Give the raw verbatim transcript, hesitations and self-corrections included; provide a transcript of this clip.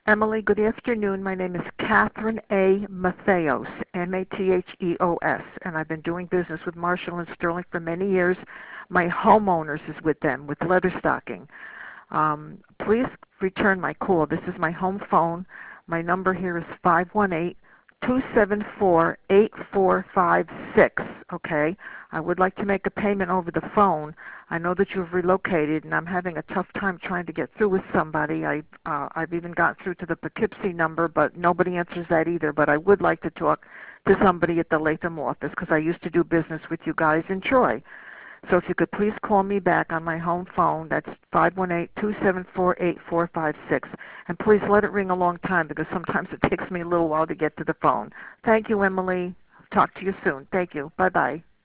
Emily, good afternoon. My name is Catherine A. Matheos, M A T H E O S, and I've been doing business with Marshall and Sterling for many years. My homeowners is with them, with leather stocking. Um, please return my call. This is my home phone. My number here is five one eight, two seven four, eight four five six, okay? I would like to make a payment over the phone. I know that you've relocated, and I'm having a tough time trying to get through with somebody. I, uh, I've even got through to the Poughkeepsie number, but nobody answers that either. But I would like to talk to somebody at the Latham office because I used to do business with you guys in Troy. So if you could please call me back on my home phone, that's five one eight, two seven four, eight four five six. And please let it ring a long time because sometimes it takes me a little while to get to the phone. Thank you, Emily. Talk to you soon. Thank you. Bye-bye.